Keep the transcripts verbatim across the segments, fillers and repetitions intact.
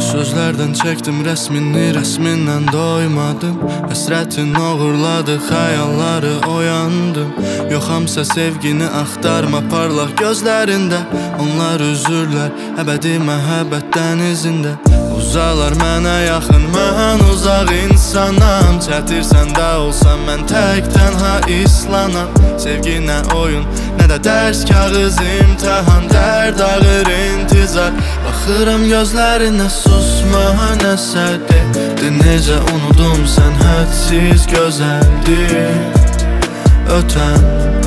sözlərdən çəkdim rəsmini, rəsmindən doymadım. Həsrətin oğurladı xəyalları, oyandım. Yoxamsa sevgini axtarma parlaq gözlərində. Onlar üzürlər əbədi məhəbbət dənizində. Uzalar mənə yaxın, mən uzaq insanam. Çətirsən də olsam mən tək tənha islanam. Sevgi nə oyun, nə də dərs kağız imtahan. Dərd ağır intizar, baxıram gözlərinə susma nəsədir. De necə unudum sən hədsiz gözəldir. Ötən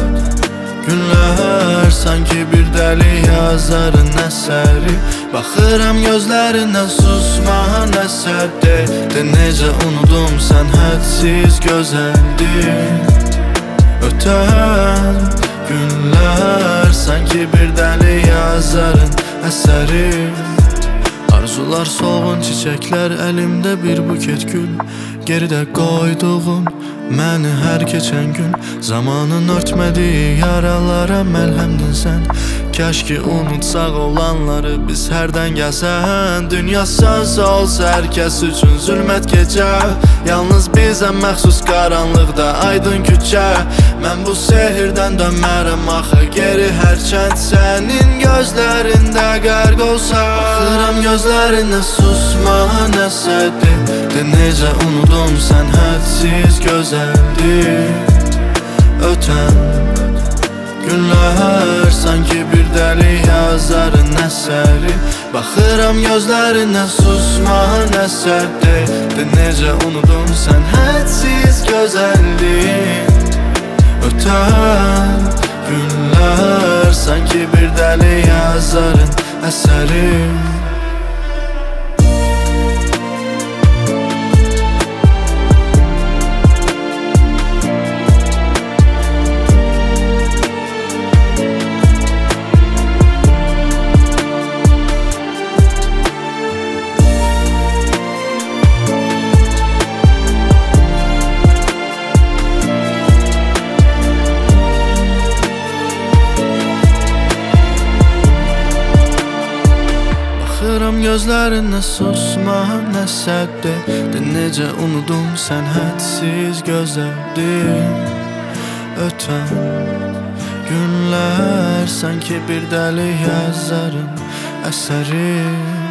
günlər sanki bir dəli yazarın əsəri. Baxıram gözlərinə susma nəsədir. De necə unudum sən hədsiz gözəldir. Ötən günlər sanki bir dəli yazarın əsəri. Arzular solğun çiçəklər, əlimdə bir buket gül. Geridə qoyduğum məni hər keçən gün. Zamanın örtmədiyi yaralara məlhəmdin sən. Kəş ki unutsaq olanları biz hərdən gəzən. Dünya söz olsa hər kəs üçün zülmət gecə. Yalnız bizə məxsus qaranlıqda aydın küçə. Mən bu sehirdən dönmərəm axı geri hərçənd sənin gözlərində qərq olsa. Baxıram gözlərinə susma nəsədir. De necə unudum sən hədsiz gözəldir. Ötən günlər sanki bir dəli yazarın əsəri. Baxıram gözlərinə susma nəsədir. De necə unudum sən hədsiz gözəldir. Ötən günlər sanki bir dəli yazarın əsəri. Baxıram gözlərinə susma nəsədir. De necə unudum sən hədsiz gözəldir. Ötən günlər sanki bir dəli yazarın əsəri.